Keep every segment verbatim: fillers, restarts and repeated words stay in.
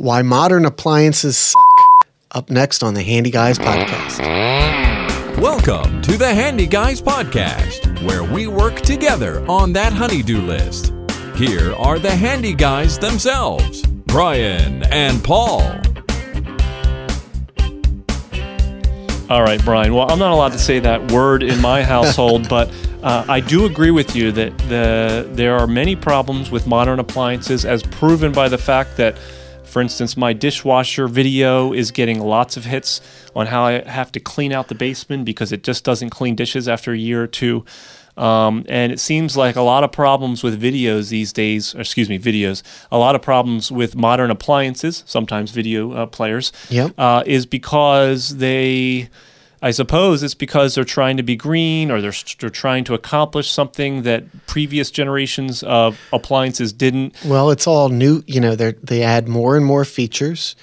Why modern appliances suck. Up next on the Handy Guys Podcast. Welcome to the Handy Guys Podcast, where we work together on that honey-do list. Here are the Handy Guys themselves, Brian and Paul. All right, Brian. Well, I'm not allowed to say that word in my household, but uh, I do agree with you that the there are many problems with modern appliances, as proven by the fact that, for instance, my dishwasher video is getting lots of hits on how I have to clean out the basement because it just doesn't clean dishes after a year or two. Um, and it seems like a lot of problems with videos these days, or excuse me, videos, a lot of problems with modern appliances, sometimes video uh, players, Yep. uh, is because they, I suppose it's because they're trying to be green, or they're, they're trying to accomplish something that previous generations of appliances didn't. Well, it's all new. You know, they they add more and more features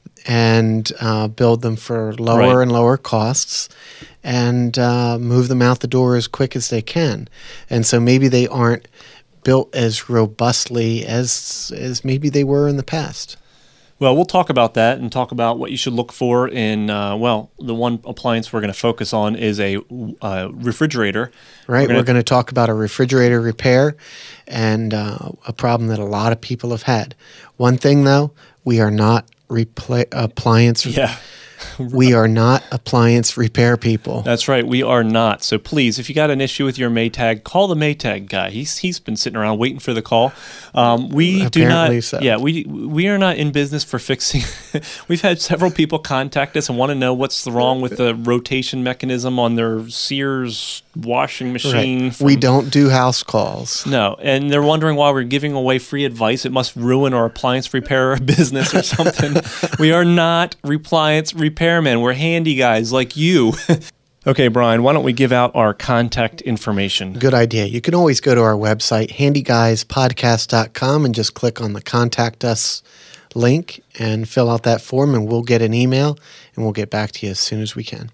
and uh, build them for lower Right. and lower costs and uh, move them out the door as quick as they can. And so maybe they aren't built as robustly as as maybe they were in the past. Well, we'll talk about that and talk about what you should look for in, uh, well, the one appliance we're going to focus on is a uh, refrigerator. Right. We're We're gonna- going to talk about a refrigerator repair and uh, a problem that a lot of people have had. One thing, though, we are not repla- appliance. Yeah. We are not appliance repair people. That's right. We are not. So please, if you got an issue with your Maytag, call the Maytag guy. He's he's been sitting around waiting for the call. Um, we do Apparently not. so. Yeah, we we are not in business for fixing. We've had several people contact us and want to know what's wrong with the rotation mechanism on their Sears washing machine. Right. from- We don't do house calls. No, and they're wondering why we're giving away free advice. It must ruin our appliance repair business or something. We are not appliance repairmen. We're handy guys like you. Okay, Brian, why don't we give out our contact information? Good idea. You can always go to our website, handy guys podcast dot com, and just click on the Contact Us link and fill out that form, and we'll get an email, and we'll get back to you as soon as we can.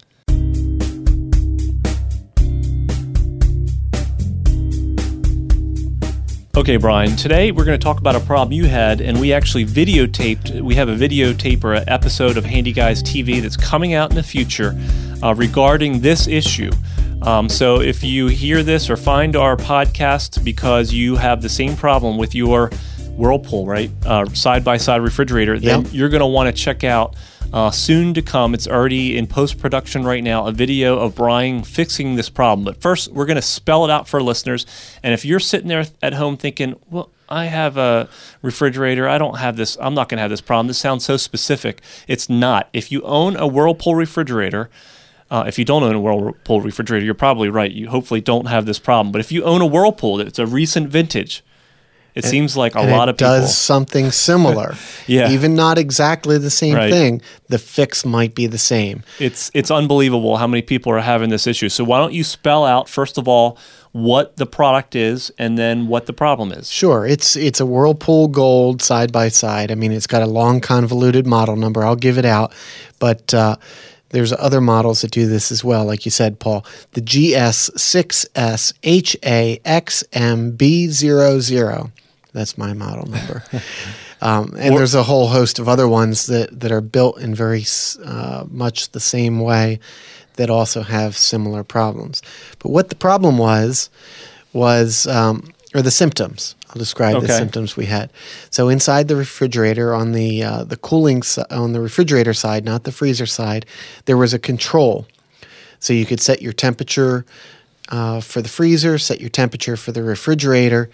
Okay, Brian, today we're going to talk about a problem you had, and we actually videotaped, we have a videotape or an episode of Handy Guys T V that's coming out in the future uh, regarding this issue. Um, so if you hear this or find our podcast because you have the same problem with your Whirlpool, right, uh, side-by-side refrigerator, then Yep. you're going to want to check out Uh, soon to come, it's already in post-production right now, a video of Brian fixing this problem. But first, we're going to spell it out for listeners. And if you're sitting there at home thinking, well, I have a refrigerator, I don't have this, I'm not going to have this problem. This sounds so specific. It's not. If you own a Whirlpool refrigerator, uh, if you don't own a Whirlpool refrigerator, you're probably right. You hopefully don't have this problem. But if you own a Whirlpool, it's a recent vintage. It seems like a and lot it of people. does something similar. Yeah. Even not exactly the same Right. thing. The fix might be the same. It's it's unbelievable how many people are having this issue. So why don't you spell out, first of all, what the product is and then what the problem is? Sure, it's it's a Whirlpool Gold side by side. I mean, it's got a long convoluted model number. I'll give it out, but uh, there's other models that do this as well, like you said, Paul. The G S six S H A X M B zero zero. That's my model number. Um, and Or- there's a whole host of other ones that, that are built in very uh, much the same way that also have similar problems. But what the problem was, was, um, or the symptoms. I'll describe the Okay. symptoms we had. So inside the refrigerator, on the uh, the cooling si- on the refrigerator side, not the freezer side, there was a control. So you could set your temperature uh, for the freezer, set your temperature for the refrigerator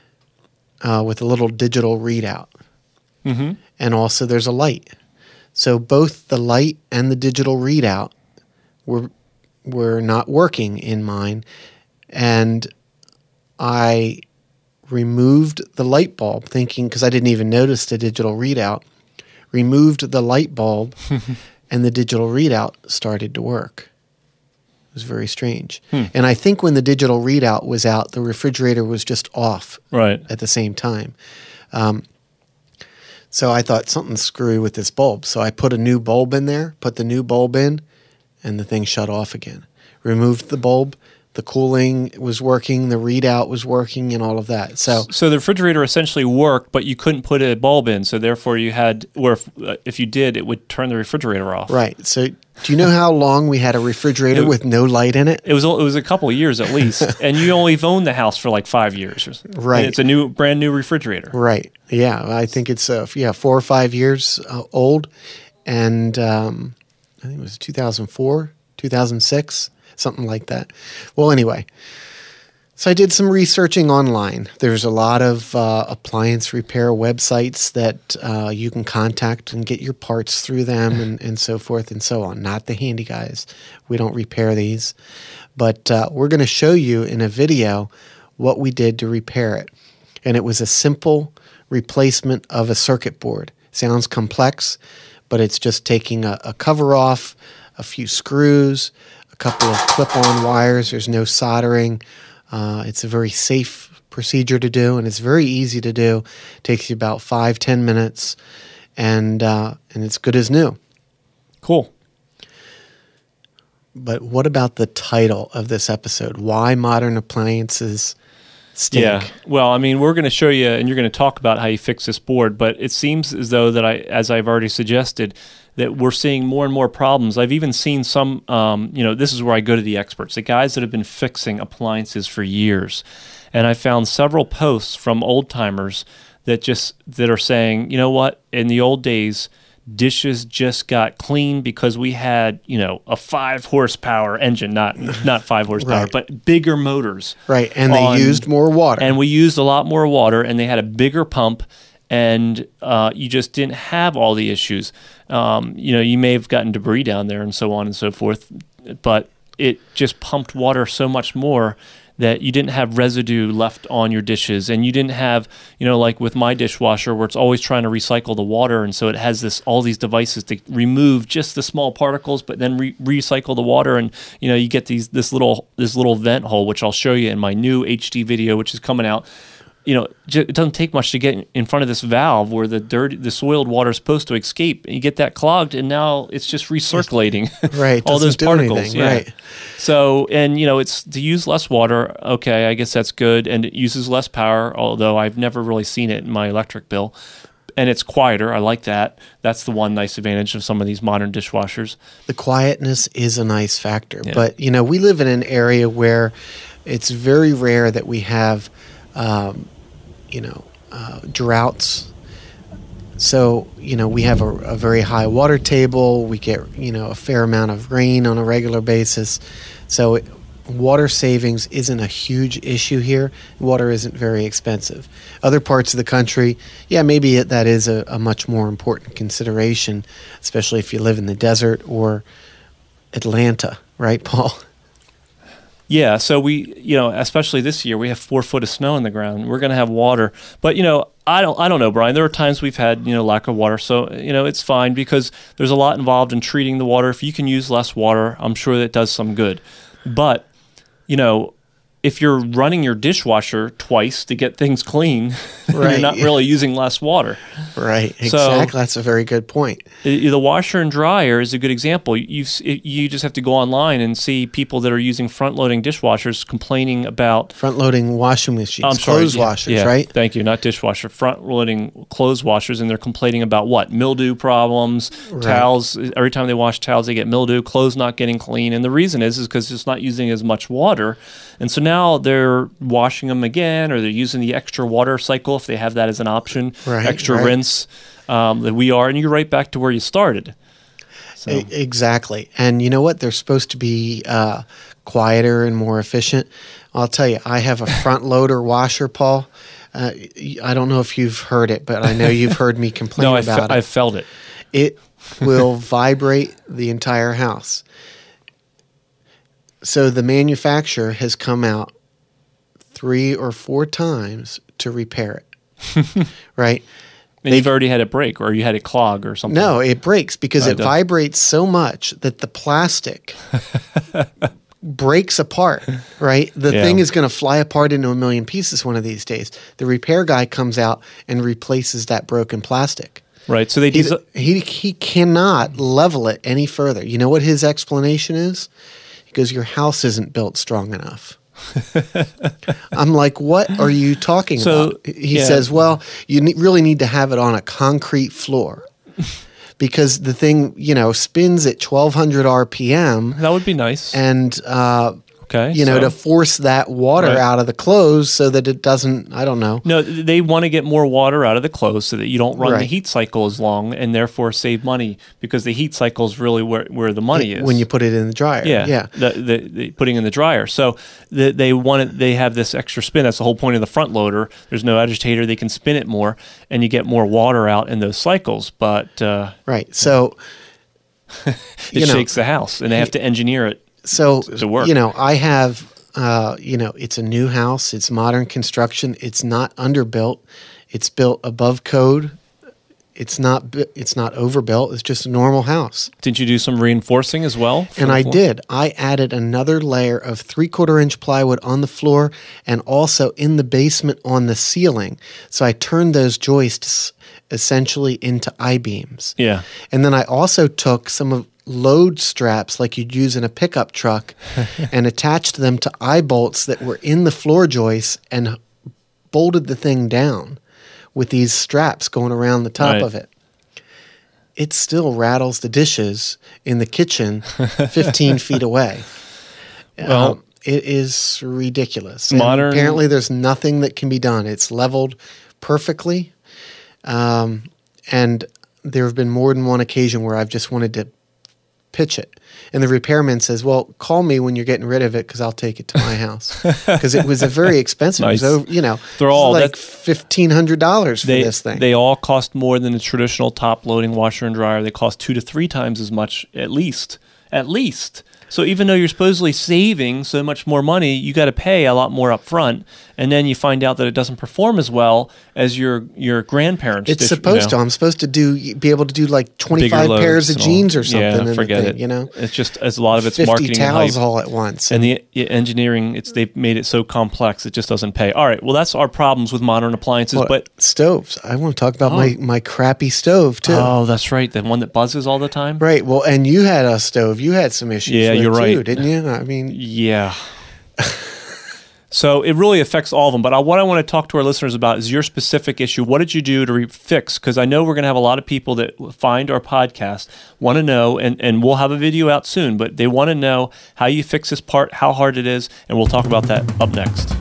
uh, with a little digital readout. Mm-hmm. And also there's a light. So both the light and the digital readout were were not working in mine, and I removed the light bulb, thinking, because I didn't even notice the digital readout, removed the light bulb, and the digital readout started to work. It was very strange. Hmm. And I think when the digital readout was out, the refrigerator was just off Right. at the same time. Um, so I thought something's screwy with this bulb. So I put a new bulb in there, put the new bulb in, and the thing shut off again. Removed the bulb, the cooling was working, the readout was working, and all of that. So, so the refrigerator essentially worked, but you couldn't put a bulb in. So therefore, you had, or if, uh, if you did, it would turn the refrigerator off. right. So, do you know how long we had a refrigerator It- with no light in it? It was it was a couple of years at least, and you only owned the house for like five years. or- Right. and it's a new, brand new refrigerator. Right. Yeah. I think it's uh, yeah four or five years uh, old, and um, I think it was two thousand four, two thousand six, something like that. Well, anyway, so I did some researching online. There's a lot of uh, appliance repair websites that uh, you can contact and get your parts through them, and, and so forth and so on. Not the Handy Guys. We don't repair these, but uh, we're going to show you in a video what we did to repair it. And it was a simple replacement of a circuit board. Sounds complex, but it's just taking a, a cover off, a few screws, a couple of clip-on wires. There's no soldering. Uh, it's a very safe procedure to do, and it's very easy to do. It takes you about five, ten minutes, and uh, and it's good as new. Cool. But what about the title of this episode? Why modern appliances stink? Yeah. Well, I mean, we're going to show you, and you're going to talk about how you fix this board, but it seems as though that I, as I've already suggested, that we're seeing more and more problems. I've even seen some, um, you know, this is where I go to the experts, the guys that have been fixing appliances for years. And I found several posts from old timers that just, that are saying, you know what, in the old days, dishes just got clean because we had, you know, a five horsepower engine, not not five horsepower, Right. but bigger motors. Right, and they on- used more water. And we used a lot more water, and they had a bigger pump, and uh, you just didn't have all the issues. Um, you know, you may have gotten debris down there and so on and so forth, but it just pumped water so much more that you didn't have residue left on your dishes, and you didn't have, you know, like with my dishwasher where it's always trying to recycle the water, and so it has this all these devices to remove just the small particles, but then re- recycle the water, and you know you get these this little this little vent hole, which I'll show you in my new H D video, which is coming out. You know, ju- it doesn't take much to get in front of this valve where the dirty, the soiled water is supposed to escape. You get that clogged, and now it's just recirculating Right, all doesn't those do particles. anything, yeah. right. So, and you know, it's to use less water. Okay, I guess that's good, and it uses less power. Although I've never really seen it in my electric bill, and it's quieter. I like that. That's the one nice advantage of some of these modern dishwashers. The quietness is a nice factor. Yeah. But, you know, we live in an area where it's very rare that we have, um, you know, uh, droughts. So, you know, we have a, a very high water table. We get, you know, a fair amount of rain on a regular basis. So it, water savings isn't a huge issue here. Water isn't very expensive. Other parts of the country, yeah, maybe it, that is a, a much more important consideration, especially if you live in the desert or Atlanta, right, Paul? Yeah, so we, you know, especially this year, we have four foot of snow on the ground. We're going to have water, but you know, I don't, I don't know, Brian. There are times we've had, you know, lack of water, so you know, it's fine because there's a lot involved in treating the water. If you can use less water, I'm sure that does some good. But you know, if you're running your dishwasher twice to get things clean, Right. you're not really using less water. Right, So- exactly. That's a very good point. The the washer and dryer is a good example. You you just have to go online and see people that are using front-loading dishwashers complaining about. Front-loading washing machines, I'm sorry, clothes yeah, washers, yeah, right? Thank you, not dishwasher. Front-loading clothes washers, and they're complaining about what? Mildew problems, Right. towels. Every time they wash towels, they get mildew. Clothes not getting clean, and the reason is is because it's not using as much water, and so now they're washing them again, or they're using the extra water cycle if they have that as an option, Right, extra right. rinse. Um, that we are, and you're right back to where you started. So. E- Exactly. And you know what? They're supposed to be uh, quieter and more efficient. I'll tell you, I have a front loader washer, Paul. Uh, y- I don't know if you've heard it, but I know you've heard me complain No, I've, about fe- it. I've felt it. It will vibrate the entire house. So the manufacturer has come out three or four times to repair it, right? And you've already had it break, or you had it clog, or something. No, it breaks because Oh, it it does. vibrates so much that the plastic breaks apart, right? The Yeah. thing is going to fly apart into a million pieces one of these days. The repair guy comes out and replaces that broken plastic. Right. So they He, desi- he, he cannot level it any further. You know what his explanation is? He goes, your house isn't built strong enough. I'm like, what are you talking So, about? He yeah. says, well, you ne- really need to have it on a concrete floor because the thing, you know, spins at twelve hundred R P M That would be nice. and, uh, Okay. you know, so- to force that water Right. out of the clothes so that it doesn't, I don't know. No, they want to get more water out of the clothes so that you don't run the Right. heat cycle as long and therefore save money because the heat cycle is really where, where the money is. When you put it in the dryer. yeah, Yeah. The, the, the putting in the dryer. So the, they want it, they have this extra spin. That's the whole point of the front loader. There's no agitator. They can spin it more and you get more water out in those cycles. But uh, Right. So, it you know, shakes the house and they have to engineer it. so, to work. you know, I have, uh, you know, it's a new house. It's modern construction. It's not underbuilt. It's built above code. It's not, bu- it's not overbuilt. It's just a normal house. Did you do some reinforcing as well? for And the I floor? did. I added another layer of three quarter inch plywood on the floor and also in the basement on the ceiling. So I turned those joists essentially into I-beams. Yeah. And then I also took some of load straps like you'd use in a pickup truck and attached them to eye bolts that were in the floor joists and bolted the thing down with these straps going around the top Right. of it. It still rattles the dishes in the kitchen fifteen feet away. Well- Um, it is ridiculous. And Modern- apparently, there's nothing that can be done. It's leveled perfectly. Um, and there have been more than one occasion where I've just wanted to pitch it. And the repairman says, well, call me when you're getting rid of it because I'll take it to my house. Because it was a very expensive. Nice. It was over, you know, They're it was all- like that's- fifteen hundred dollars for They, this thing. they all cost more than a traditional top loading washer and dryer. They cost two to three times as much, at least. At least. So even though you're supposedly saving so much more money, you got to pay a lot more up front, and then you find out that it doesn't perform as well as your your grandparents. It's did, supposed you know, to. I'm supposed to do be able to do like bigger twenty-five loads pairs of and all. jeans or something. Yeah, in the forget thing, it. You know, it's just as a lot of it's fifty marketing and towels hype. all at once. And the e- engineering, it's they've made it so complex it just doesn't pay. All right, well that's our problems with modern appliances. Well, but stoves. I want to talk about my my crappy stove too. oh, that's right, the one that buzzes all the time. Right. Well, and you had a stove. You had some issues. Yeah, with you're too, right. didn't you? I mean, Yeah. So it really affects all of them. But I, what I want to talk to our listeners about is your specific issue. What did you do to re- fix? Because I know we're going to have a lot of people that find our podcast, want to know, and, and we'll have a video out soon, but they want to know how you fix this part, how hard it is, and we'll talk about that up next.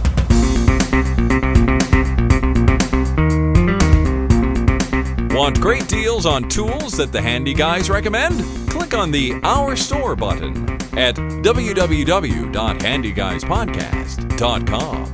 Want great deals on tools that the Handy Guys recommend? Click on the Our Store button at w w w dot handy guys podcast dot com.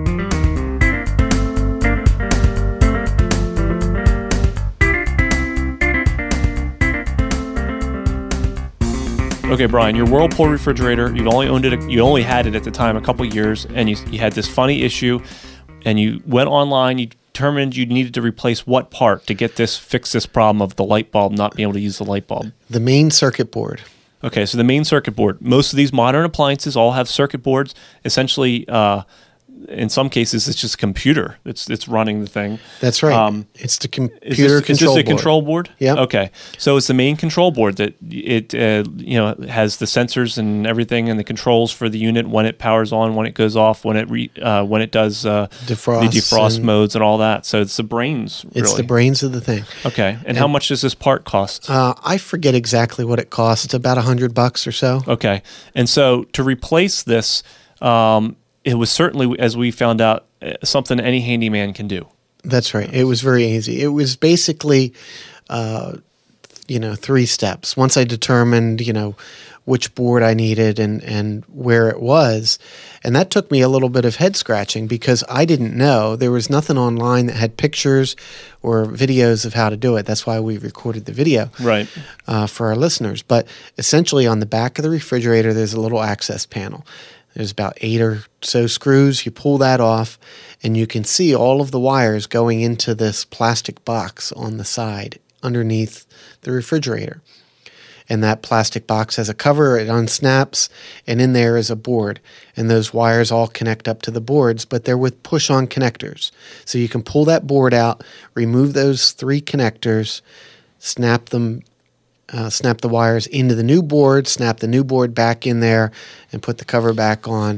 Okay, Brian, your Whirlpool refrigerator, you've only owned it, you only had it at the time a couple years, and you, you had this funny issue, and you went online, you determined you needed to replace what part to get this, fix this problem of the light bulb not being able to use the light bulb. the main circuit board. Okay, so the main circuit board. Most of these modern appliances all have circuit boards. Essentially, uh, in some cases, it's just a computer that's it's running the thing. That's right. Um, it's the Is computer this, control is this a board. control board? Yep. Okay, so it's the main control board that it uh, you know has the sensors and everything and the controls for the unit when it powers on, when it goes off, when it re, uh, when it does uh, Defrost the defrost and- modes and all that. So it's the brains. Really. It's the brains of the thing. Okay, and how much does this part cost? Uh, I forget exactly what it costs. About a hundred bucks or so. Okay. And so to replace this, um, it was certainly, as we found out, uh, something any handyman can do. That's right. It was very easy. It was basically, uh, you know, three steps. Once I determined, you know, which board I needed and, and where it was. And that took me a little bit of head scratching because I didn't know. There was nothing online that had pictures or videos of how to do it. That's why we recorded the video Right. uh, for our listeners. But essentially on the back of the refrigerator, there's a little access panel. There's about eight or so screws. You pull that off, and you can see all of the wires going into this plastic box on the side underneath the refrigerator. And that plastic box has a cover, it unsnaps, and in there is a board. And those wires all connect up to the boards, but they're with push-on connectors. So you can pull that board out, remove those three connectors, snap them uh, snap the wires into the new board, snap the new board back in there, and put the cover back on.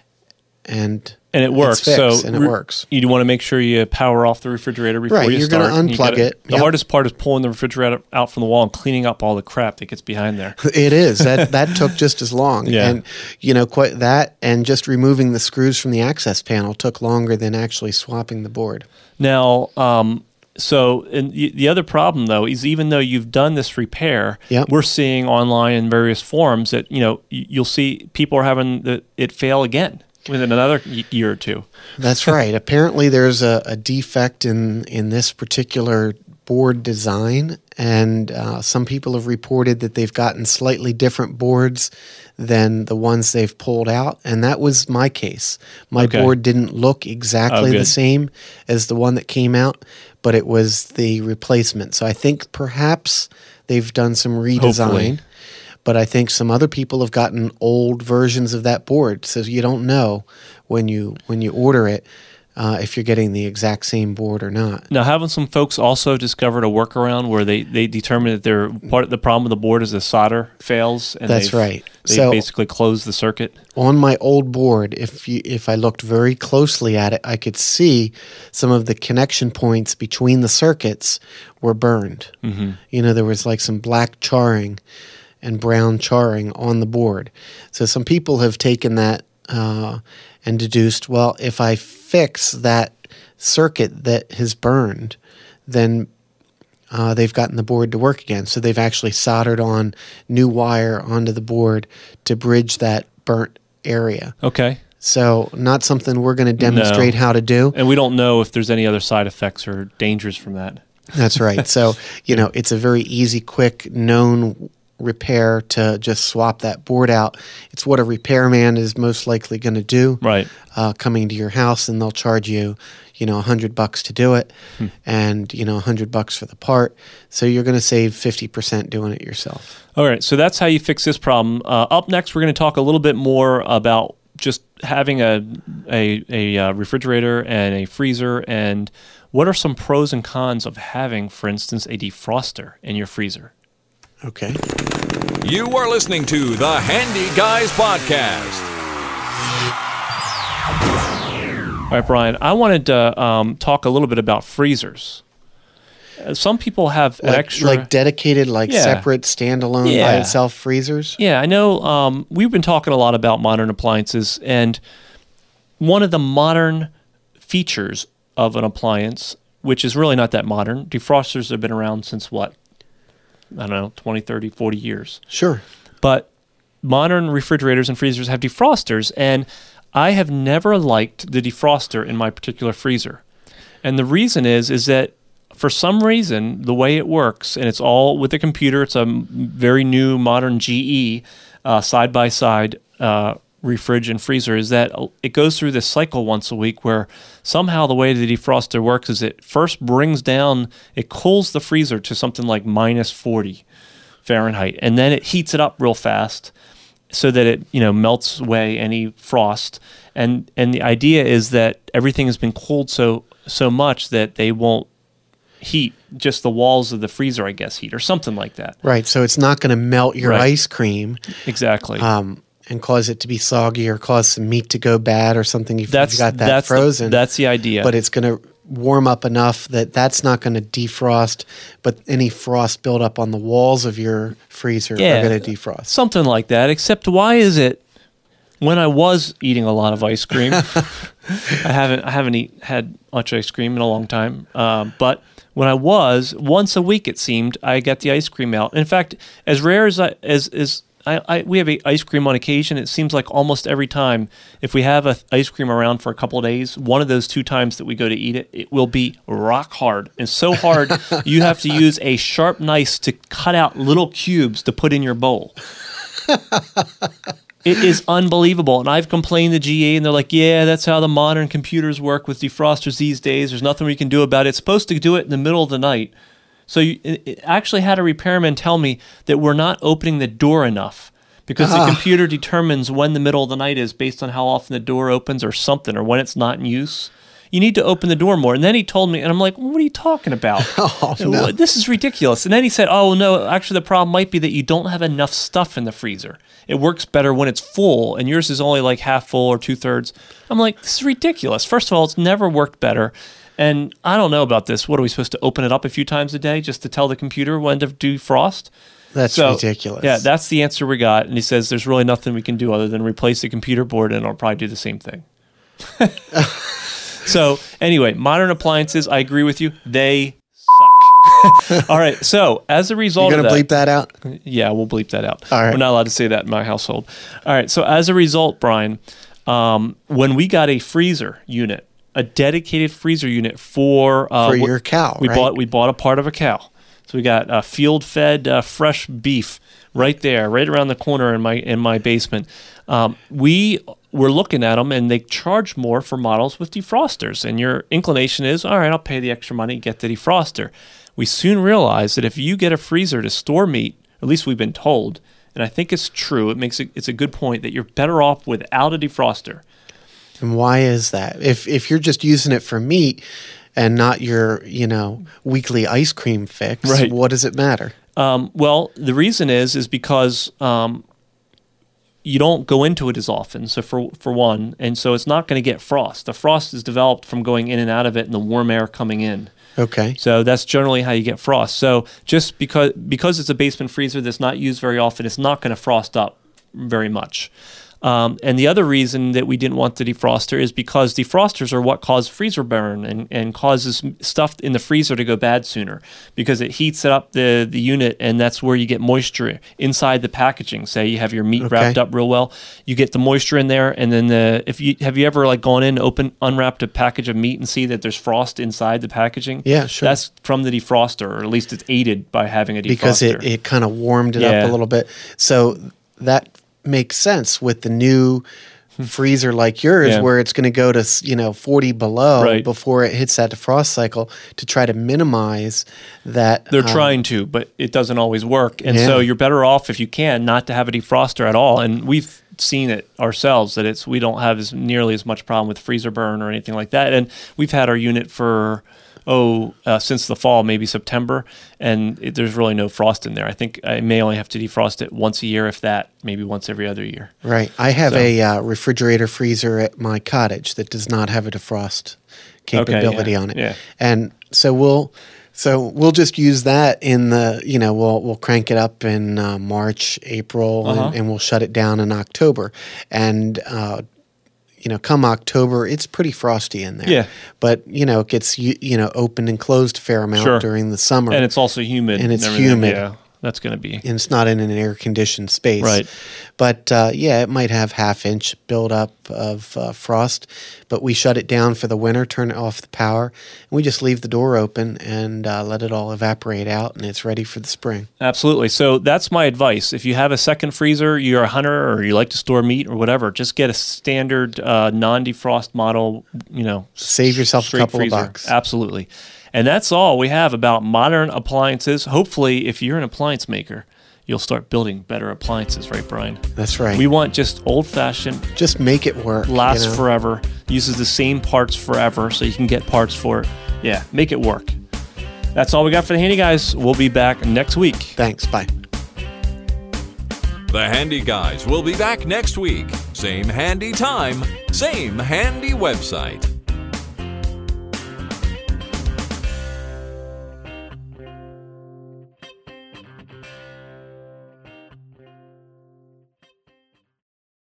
And and it works. It's fixed, so and it re- works. You want to make sure you power off the refrigerator before Right, you you're start. gonna You unplug gotta- it. The Yep. hardest part is pulling the refrigerator out from the wall and cleaning up all the crap that gets behind there. It is. That that took just as long. Yeah. And you know, quite that and just removing the screws from the access panel took longer than actually swapping the board. Now, um, so and y- the other problem though is even though you've done this repair, Yep. we're seeing online in various forums that you know y- you'll see people are having the, it fail again within another y- year or two. That's right. Apparently, there's a, a defect in in this particular board design, and uh, some people have reported that they've gotten slightly different boards than the ones they've pulled out, and that was my case. My Okay. board didn't look exactly Oh, the good. same as the one that came out, but it was the replacement. So I think perhaps they've done some redesign. Hopefully. But I think some other people have gotten old versions of that board, so you don't know when you when you order it uh, if you're getting the exact same board or not. Now, haven't some folks also discovered a workaround where they, they determine that their part of the problem of the board is the solder fails, and That's they've- right. They So- basically close the circuit. On my old board, if you if I looked very closely at it, I could see some of the connection points between the circuits were burned. Mm-hmm. You know, there was like some black charring and brown charring on the board. So some people have taken that uh, and deduced, well, if I fix that circuit that has burned, then uh, they've gotten the board to work again. So they've actually soldered on new wire onto the board to bridge that burnt area. Okay. So not something we're going to demonstrate how to do. And we don't know if there's any other side effects or dangers from that. That's right. So, you know, it's a very easy, quick, known repair to just swap that board out. It's what a repairman is most likely going to do. Right. Uh, coming to your house, and they'll charge you, you know, a hundred bucks to do it, Hmm. and you know, a hundred bucks for the part. So you're going to save fifty percent doing it yourself. All right. So that's how you fix this problem. Uh, up next, we're going to talk a little bit more about just having a, a, a uh, refrigerator and a freezer, and what are some pros and cons of having, for instance, a defroster in your freezer. Okay. You are listening to the Handy Guys Podcast. All right, Brian, I wanted to um, talk a little bit about freezers. Uh, some people have an Like, extra... like dedicated, like Yeah. separate, standalone by Yeah. itself freezers. Yeah, I know um, we've been talking a lot about modern appliances, and one of the modern features of an appliance, which is really not that modern, defrosters have been around since what? I don't know, twenty, thirty, forty years. Sure. But modern refrigerators and freezers have defrosters, and I have never liked the defroster in my particular freezer. And the reason is is that for some reason, the way it works, and it's all with the computer, it's a m- very new modern G E uh, side-by-side uh, refrig and freezer, is that it goes through this cycle once a week where somehow the way the defroster works is it first brings down, it cools the freezer to something like minus forty Fahrenheit, and then it heats it up real fast so that it, you know, melts away any frost. And and the idea is that everything has been cooled so so much that they won't heat, just the walls of the freezer, I guess, heat or something like that. Right. So it's not going to melt your Right. ice cream Exactly. um, and cause it to be soggy or cause some meat to go bad or something if that's you've got that that's frozen. The, that's the idea. But it's going to warm up enough that that's not going to defrost, but any frost buildup on the walls of your freezer Yeah. are going to defrost. Something like that, except why is it when I was eating a lot of ice cream, I haven't I haven't eat, had much ice cream in a long time, um, but when I was, once a week it seemed, I got the ice cream out. In fact, as rare as I, as, as I, I, we have a ice cream on occasion, it seems like almost every time, if we have a ice cream around for a couple of days, one of those two times that we go to eat it, it will be rock hard. And so hard, you have to use a sharp knife to cut out little cubes to put in your bowl. It is unbelievable. And I've complained to G A, and they're like, yeah, that's how the modern computers work with defrosters these days. There's nothing we can do about it. It's supposed to do it in the middle of the night. So you it it actually had a repairman tell me that we're not opening the door enough because Ah. the computer determines when the middle of the night is based on how often the door opens or something, or when it's not in use. you need to open the door more. And then he told me, and I'm like, what are you talking about? Oh, no. This is ridiculous. And then he said, oh, no, actually the problem might be that you don't have enough stuff in the freezer. It works better when it's full, and yours is only like half full or two-thirds. I'm like, this is ridiculous. First of all, it's never worked better. And I don't know about this. What are we supposed to open it up a few times a day just to tell the computer when to defrost? That's so, ridiculous. Yeah, that's the answer we got. And he says there's really nothing we can do other than replace the computer board, and it'll probably do the same thing. So anyway, modern appliances, I agree with you. They suck. All right. So as a result You're of going that. to bleep that out? Yeah, we'll bleep that out. All right. We're not allowed to say that in my household. All right. So as a result, Brian, um, when we got a freezer unit, a dedicated freezer unit for uh, For your cow, we right? bought we bought a part of a cow. So we got uh, field-fed uh, fresh beef right there, right around the corner in my in my basement. Um, we were looking at them, and they charge more for models with defrosters. And your inclination is, all right, I'll pay the extra money, get the defroster. We soon realized that if you get a freezer to store meat, at least we've been told, and I think it's true, it makes it, it's a good point that you're better off without a defroster. And why is that? If if you're just using it for meat and not your, you know, weekly ice cream fix, Right. what does it matter? Um, well, the reason is is because um, you don't go into it as often. So for for one, and so it's not going to get frost. The frost is developed from going in and out of it, and the warm air coming in. Okay. So that's generally how you get frost. So just because because it's a basement freezer that's not used very often, it's not going to frost up very much. Um, and the other reason that we didn't want the defroster is because defrosters are what cause freezer burn and, and causes stuff in the freezer to go bad sooner because it heats up the, the unit, and that's where you get moisture inside the packaging. Say you have your meat Okay. wrapped up real well, you get the moisture in there, and then the if you have you ever like gone in, open, unwrapped a package of meat and see that there's frost inside the packaging? Yeah, sure. That's from the defroster, or at least it's aided by having a defroster. Because it, it kind of warmed it Yeah. up a little bit. So that makes sense with the new freezer like yours, Yeah. where it's going to go to, you know, forty below Right. before it hits that defrost cycle to try to minimize that. They're um, trying to, but it doesn't always work. And Yeah. so you're better off, if you can, not to have a defroster at all. And we've seen it ourselves that it's we don't have as nearly as much problem with freezer burn or anything like that. And we've had our unit for oh uh, since the fall, maybe September, and it, there's really no frost in there. I think I may only have to defrost it once a year, if that, maybe once every other year. Right. I have So- a uh, refrigerator freezer at my cottage that does not have a defrost capability yeah, on it. yeah. And so we'll so we'll just use that in the, you know, we'll we'll crank it up in uh, March, April, Uh-huh. and, and we'll shut it down in October. And uh, you know, come October, it's pretty frosty in there. Yeah. But, you know, it gets, you, you know, opened and closed a fair amount Sure. during the summer. And it's also humid. And it's everything. humid. Yeah, that's going to be. and it's not in an air-conditioned space. Right. But, uh, yeah, it might have half-inch buildup of uh, frost, but we shut it down for the winter, turn off the power, and we just leave the door open and uh, let it all evaporate out, and it's ready for the spring. Absolutely. So that's my advice. If you have a second freezer, you're a hunter, or you like to store meat or whatever, just get a standard uh, non-defrost model, you know. Save yourself a straight couple freezer. of bucks. Absolutely. And that's all we have about modern appliances. Hopefully, if you're an appliance maker, you'll start building better appliances, right, Brian? That's right. We want just old-fashioned, just make it work. you lasts know? forever, uses the same parts forever, so you can get parts for it. Yeah, make it work. That's all we got for the Handy Guys. We'll be back next week. Thanks. Bye. The Handy Guys will be back next week. Same handy time, same handy website.